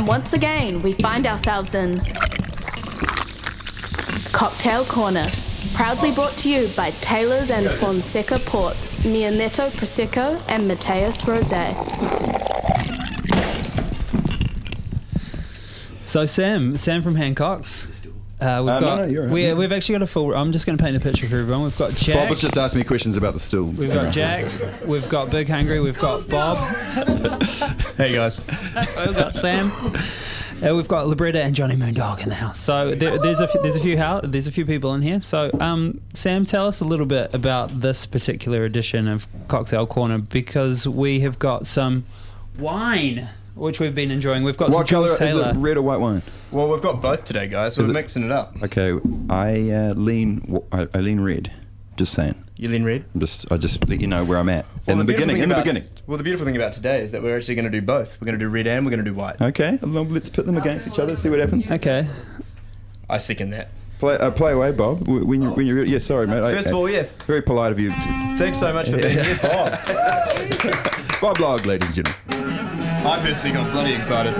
And once again, we find ourselves in Cocktail Corner, proudly brought to you by Taylor's and Fonseca Ports, Mia Netto Prosecco and Mateus Rosé. So Sam from Hancock's. We've actually got a full. I'm just going to paint the picture for everyone. We've got Jack. Bob was just asking me questions about the stool. We've got Jack. We've got Big Hungry. We've got Bob. Hey guys. We've got Sam. We've got Libretta and Johnny Moondog in the house. So there's a few people in here. So Sam, tell us a little bit about this particular edition of Cocktail Corner, because we have got some wine which we've been enjoying. We've got what some colour Jules Taylor. is it? Red or white wine? Well, we've got both today, guys, so we're mixing it up. Okay, I lean red. Just saying. You lean red? I just let you know where I'm at. Well, in the beginning. Well, the beautiful thing about today is that we're actually going to do both. We're going to do red and we're going to do white. Okay, well, let's put them against each other, see what happens. Okay. I second that. Play away, Bob. When you're yeah, sorry, mate. First of all, yes. Very polite of you. Thanks so much for being here, Bob. Bob Log, ladies and gentlemen. I personally got bloody excited.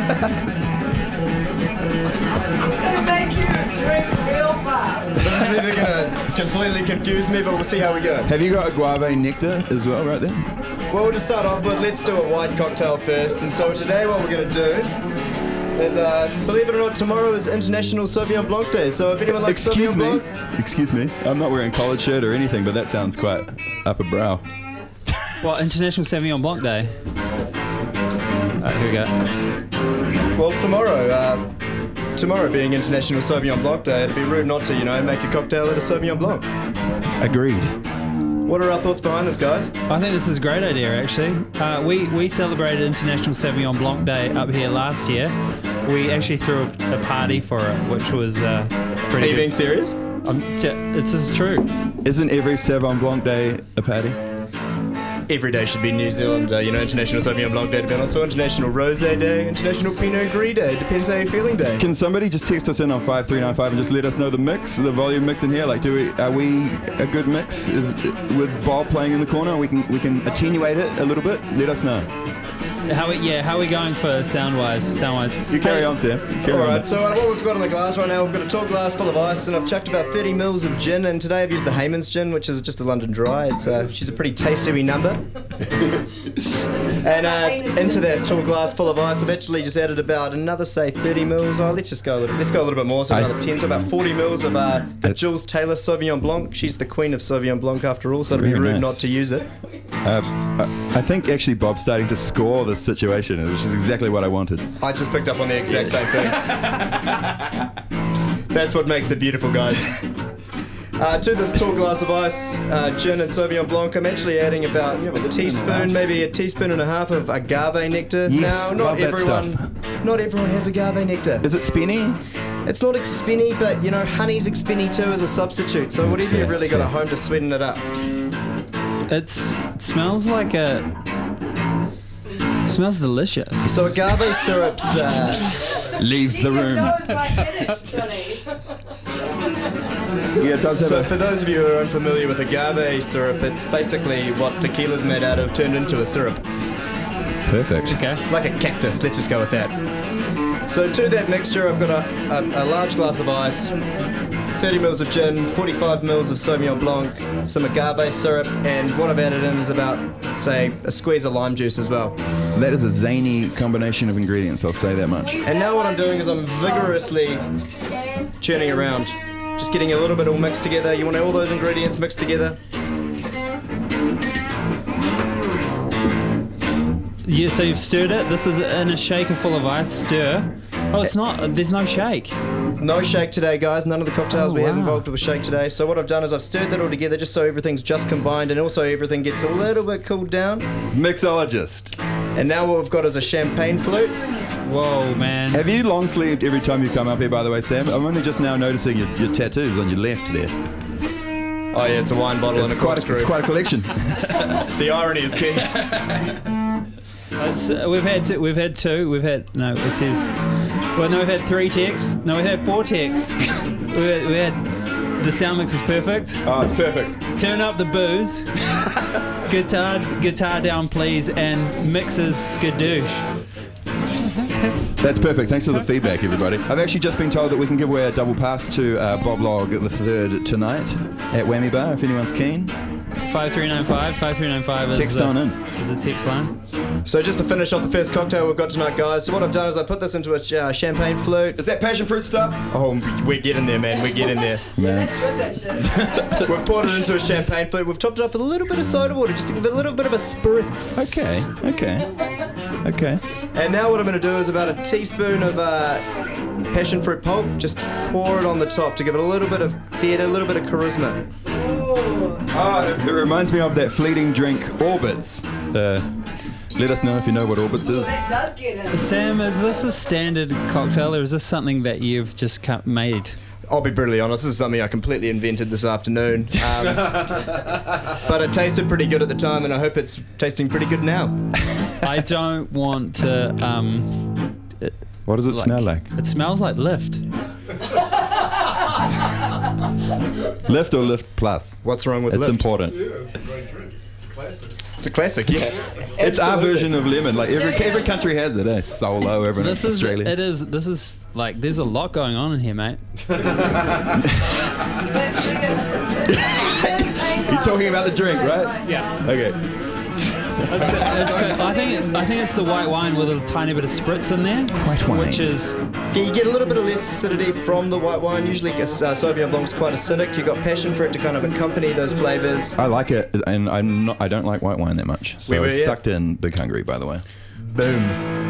It's gonna make you drink real fast. This is either going to completely confuse me, but we'll see how we go. Have you got a guava nectar as well, right there? Well, we'll just start off with, let's do a white cocktail first. And so today what we're going to do is, believe it or not, tomorrow is International Sauvignon Blanc Day. So if anyone likes Sauvignon Blanc... Excuse me. I'm not wearing a collared shirt or anything, but that sounds quite upper brow. Well, International Sauvignon Blanc Day. Here we go. Well, tomorrow being International Sauvignon Blanc Day, it'd be rude not to, make a cocktail at a Sauvignon Blanc. Agreed. What are our thoughts behind this, guys? I think this is a great idea, actually. We celebrated International Sauvignon Blanc Day up here last year. We actually threw a party for it, which was pretty Are you good. being serious? This is true. Isn't every Sauvignon Blanc Day a party? Every day should be New Zealand, International Sauvignon Blanc Day, to be honest. So International Rosé Day, International Pinot Gris Day, depends how you're feeling day. Can somebody just text us in on 5395 and just let us know the mix, the volume mix in here? Like, are we a good mix? With Bob playing in the corner, we can attenuate it a little bit. Let us know. How are we going for sound-wise? You carry on, Sam. Alright, so what we've got on the glass right now, we've got a tall glass full of ice, and I've chucked about 30 mils of gin, and today I've used the Hayman's gin, which is just a London Dry. She's a pretty tasty wee number. And into that tall glass full of ice, I've actually just added about another, say, 30 mils. Oh, let's go a little bit more, so another 10, so about 40 mils of the Jules Taylor Sauvignon Blanc. She's the queen of Sauvignon Blanc after all, so it'd be rude not to use it. I think actually Bob's starting to score this situation, which is exactly what I wanted. I just picked up on the exact same thing. That's what makes it beautiful, guys. To this tall glass of ice, gin and Sauvignon Blanc, I'm actually adding about a teaspoon, maybe a teaspoon and a half of agave nectar. Yes, now, love that stuff. Not everyone has agave nectar. Is it spinny? It's not spinny, but honey's spinny too as a substitute. So whatever you've really got at home to sweeten it up. It smells like smells delicious. So agave syrups leaves the room. So for those of you who are unfamiliar with agave syrup, it's basically what tequila's made out of turned into a syrup. Perfect. Okay. Like a cactus, let's just go with that. So to that mixture, I've got a large glass of ice, 30 mils of gin, 45 mils of Sauvignon Blanc, some agave syrup, and what I've added in is about, say, a squeeze of lime juice as well. That is a zany combination of ingredients, I'll say that much. And now what I'm doing is I'm vigorously churning around, just getting a little bit all mixed together. You want all those ingredients mixed together. Yeah, so you've stirred it. This is in a shaker full of ice. Stir. Oh, it's not. There's no shake. No shake today, guys. None of the cocktails we have involved with a shake today. So what I've done is I've stirred that all together just so everything's just combined and also everything gets a little bit cooled down. Mixologist. And now what we've got is a champagne flute. Whoa, man. Have you long sleeved every time you come up here, by the way, Sam? I'm only just now noticing your tattoos on your left there. Oh yeah, it's a wine bottle and a corkscrew. It's quite a collection. The irony is key. We've had three texts. No, we've had 4 texts. we had the sound mix is perfect. Oh, it's perfect. Turn up the booze. Guitar down, please, and mixes skadoosh. That's perfect. Thanks for the feedback, everybody. I've actually just been told that we can give away a double pass to Bob Log the 3rd tonight at Whammy Bar, if anyone's keen. 5395 is Text on in. Is the text line. So just to finish off the first cocktail we've got tonight, guys. So what I've done is I put this into a champagne flute. Is that passion fruit stuff? Oh, we're getting there, man. We're getting there. Max. Good, that shit. We've poured it into a champagne flute. We've topped it up with a little bit of soda water just to give it a little bit of a spritz. Okay. And now what I'm going to do is about a teaspoon of passion fruit pulp. Just pour it on the top to give it a little bit of theatre, a little bit of charisma. Ooh. Oh, it reminds me of that fleeting drink, Orbits. Let us know if you know what Orbits Ooh, is. that does get it. Sam, is this a standard cocktail or is this something that you've just made? I'll be brutally honest, this is something I completely invented this afternoon. But it tasted pretty good at the time, and I hope it's tasting pretty good now. I don't want to. What does it smell like? It smells like Lift. Lift or Lift Plus? What's wrong with It's Lift? important. It's a great drink. It's a classic. It's a classic, yeah. It's our Absolutely. version of lemon. Like every country has it. Solo, everyone in Australia. This is like there's a lot going on in here, mate. You're talking about the drink, right? Yeah. Okay. It's good. I think it's the white wine with a tiny bit of spritz in there, White wine. which is You get a little bit of less acidity from the white wine. Usually Sauvignon Blanc's quite acidic. You've got passion fruit to kind of accompany those flavours. I like it, and I don't like white wine that much. So were, I yeah. sucked in Big Hungry, by the way. Boom.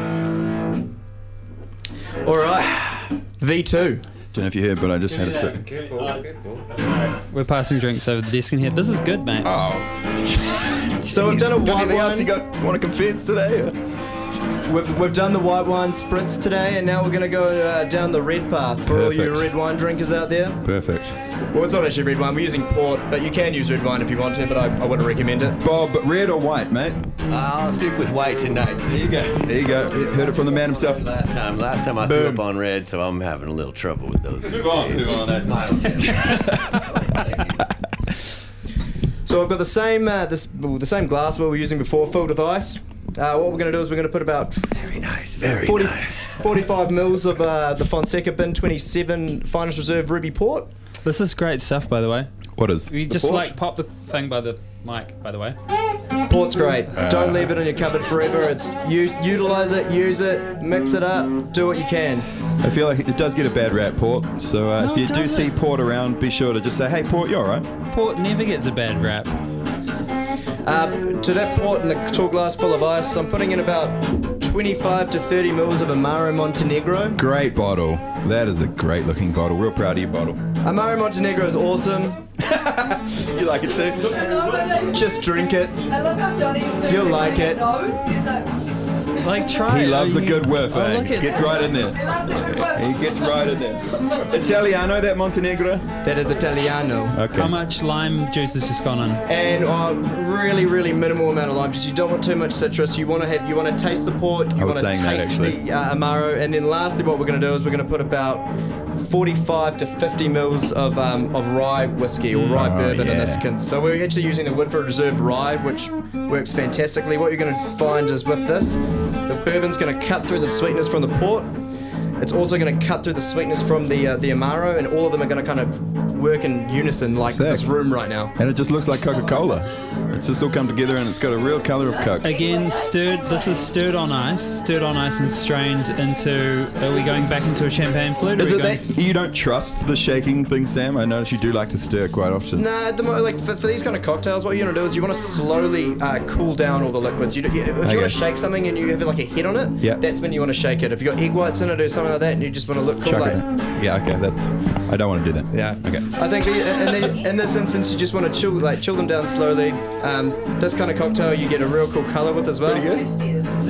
All right. V2. Don't know if you heard, but I just had a sip. Careful. we're passing drinks over the desk in here. This is good, mate. Oh. So we've done a Got white anything else you wine. want to confess today? We've done the white wine spritz today, and now we're going to go down the red path for all you Perfect. red wine drinkers out there. Perfect. Well, it's not actually red wine. We're using port, but you can use red wine if you want to, but I wouldn't recommend it. Bob, red or white, mate? I'll stick with white tonight. There you go. There you go. Heard it from the man himself. Last time I threw Boom. up on red, so I'm having a little trouble with those. Move on. So I've got the same the same glass where we were using before, filled with ice. What we're going to do is we're going to put about Very nice, very 45 mils of the Fonseca Bin 27 Finest Reserve Ruby Port. This is great stuff, by the way. What is? You just port? like pop the thing by the mic, by the way. Port's great. Don't leave it in your cupboard forever. It's utilize it, use it, mix it up, do what you can. I feel like it does get a bad rap, port. So No, if you it do doesn't. see port around, be sure to just say, "Hey, port, you alright?" Port never gets a bad rap. To that port in the tall glass full of ice, I'm putting in about 25 to 30 mils of Amaro Montenegro. Great bottle. That is a great looking bottle. Real proud of your bottle. Amaro Montenegro is awesome. You like it too? Just drink it. I love how Johnny's so You'll like it. Nose. He's like, Like try He it. loves a good whiff, Oh, eh? look at- Gets right in he there. loves a good He whip. gets right in there. Italiano, that Montenegro? That is Italiano. Okay. How much lime juice has just gone in? And really, really minimal amount of lime juice. You don't want too much citrus. You want to taste the port. You I was want to saying that, taste actually. the Amaro. And then lastly, what we're going to do is we're going to put about 45 to 50 mils of rye whiskey or rye bourbon in this yeah. can. So we're actually using the Woodford Reserve rye, which works fantastically. What you're going to find is with this, the bourbon's going to cut through the sweetness from the port. It's also going to cut through the sweetness from the Amaro, and all of them are going to kind of work in unison like Sick. this room right now. And it just looks like Coca-Cola. It's just all come together and it's got a real colour of Coke. Again, stirred. This is stirred on ice and strained into. Are we going back into a champagne flute? or Is are it we that you don't trust the shaking thing, Sam? I notice you do like to stir quite often. Nah, like for these kind of cocktails, what you want to do is you want to slowly cool down all the liquids. If you want to shake something and you have like a head on it, Yeah. that's when you want to shake it. If you got egg whites in it or something like that, and you just want to look cool, Chuck like it in. Yeah, okay, I don't want to do that. yeah. Okay. I think in this instance, you just want to chill them down slowly. This kind of cocktail, you get a real cool color with as well. Pretty good.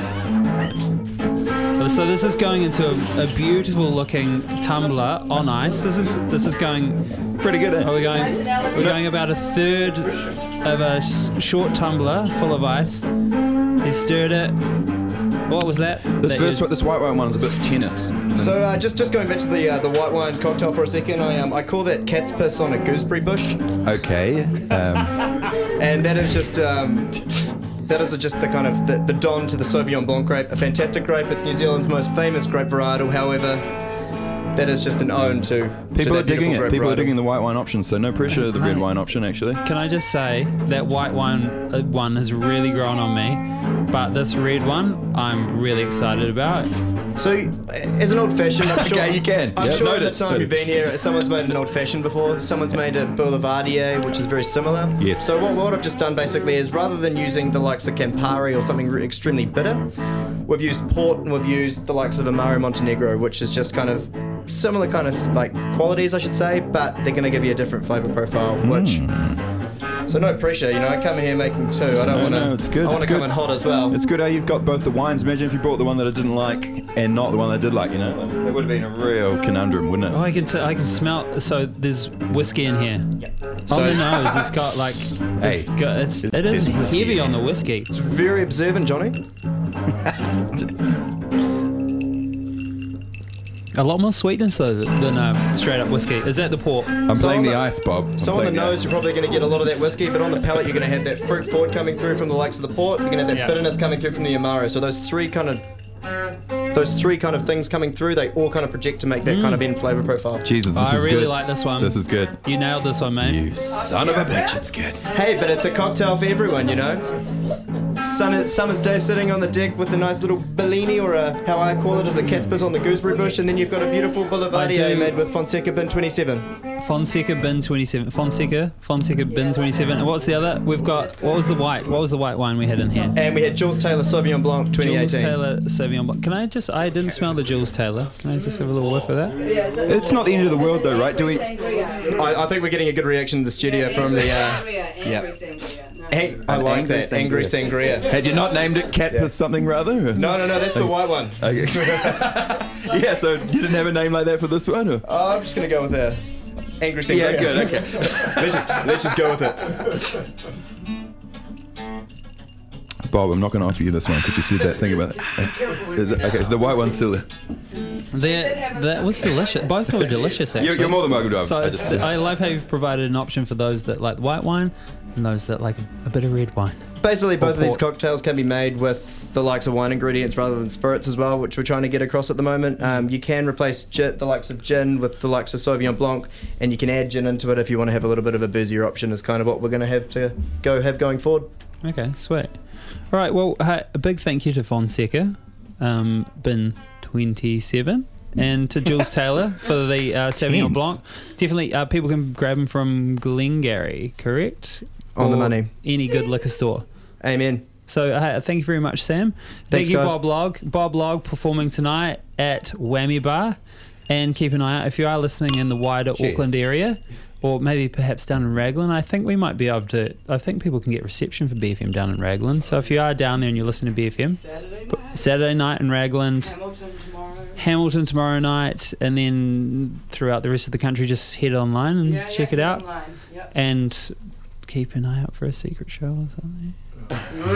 So this is going into a beautiful looking tumbler on ice. This is going. Pretty good, Are eh? we going? We're going about a third of a short tumbler full of ice. He stirred it. What was that? This That this white wine one is a bit tennis. So just going back to the white wine cocktail for a second, I call that cat's piss on a gooseberry bush, Okay. and that is just that is just the kind of the Don to the Sauvignon Blanc grape. A fantastic grape. It's New Zealand's most famous grape varietal. However, that is just an own to People that are digging beautiful it. grape People are varietal. digging the white wine option, so no pressure the red wine option, actually. Can I just say that white wine one has really grown on me, but this red one I'm really excited about. So, as an old-fashioned, I'm sure. Okay, you can. I'm Yep, sure in the noted. time you've been here, someone's made an old-fashioned before. Someone's made a Boulevardier, which is very similar. Yes. So what I've just done basically is, rather than using the likes of Campari or something extremely bitter, we've used port and we've used the likes of Amaro Montenegro, which is just kind of similar kind of like qualities, I should say, but they're going to give you a different flavour profile. Which, so no pressure, you know. I come in here making two. I don't want to. No, it's good. I want It's to come good. in hot as well. It's good how you've got both the wines. Imagine if you brought the one that I didn't like and not the one I did like, you know? It would have been a real conundrum, wouldn't it? Oh, I can smell. So there's whiskey in here. So- On the nose, it's got like. It is heavy on the whiskey. It's very observant, Johnny. A lot more sweetness though than straight up whiskey. Is that the port? I'm So playing on the the- ice, Bob. I'm So on the playing nose, you're probably going to get a lot of that whiskey, but on the palate, you're going to have that fruit forward coming through from the likes of the port. You're going to have that Yeah. bitterness coming through from the Amaro. So those three kind of things coming through, they all kind of project to make that kind of end flavour profile. Jesus, this I is really good. like this one. This is good. You nailed this one, mate. You son of a bitch, it's good. Hey, but it's a cocktail for everyone, you know. Summer's day sitting on the deck with a nice little Bellini, or how I call it, is a cat's piss on the gooseberry bush, and then you've got a beautiful Boulevardier made with Fonseca Bin 27. Fonseca Bin 27. Fonseca Bin 27. And what's the other? We've got. What was the white wine we had in here? And we had Jules Taylor Sauvignon Blanc 2018. Jules Taylor Sauvignon Blanc. Can I just? I didn't smell the Jules Taylor. Can I just have a little whiff of that? It's not the end of the world, though, right? Do we? I think we're getting a good reaction in the studio from the. I like that. Angry Sangria. Had you not named it Cat Piss something rather? No, that's the white one. Okay. Yeah, so you didn't have a name like that for this one? Or? I'm just going to go with Angry Sangria. Yeah, good, okay. let's just go with it. Bob, I'm not going to offer you this one because you said that thing about it. Okay, the white one's still there. That was delicious. Both were delicious, actually. You're more than welcome to have So it. I love how you've provided an option for those that like white wine and those that like a bit of red wine. Basically, both of these port. cocktails can be made with the likes of wine ingredients rather than spirits as well, which we're trying to get across at the moment. You can replace the likes of gin with the likes of Sauvignon Blanc, and you can add gin into it if you want to have a little bit of a boozier option. Is kind of what we're going to have going forward. Okay, sweet. All right, well, a big thank you to Fonseca, Bin 27, and to Jules Taylor for the Sauvignon Blanc. Definitely, people can grab them from Glengarry, correct? On the Or money. Any good liquor store. Amen. So thank you very much, Sam. Thanks, Thank you, guys. Bob Log. Bob Log performing tonight at Whammy Bar. And keep an eye out if you are listening in the wider Auckland area, or maybe perhaps down in Raglan. I think we might be able to. I think people can get reception for BFM down in Raglan. So if you are down there and you're listening to BFM, Saturday night in Raglan, Hamilton tomorrow night, and then throughout the rest of the country, just head online and check it out. And keep an eye out for a secret show or something. All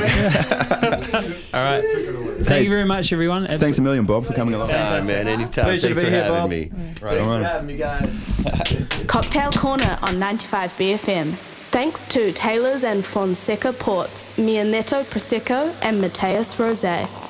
right. Thank you very much, everyone. Thanks a million, Bob, for coming along. Man, anytime. Pleasure to Thanks be for here, having Bob. me. Right Thanks on. for having me, guys. Cocktail Corner on 95 BFM. Thanks to Taylor's and Fonseca Ports, Mia Neto Prosecco and Mateus Rosé.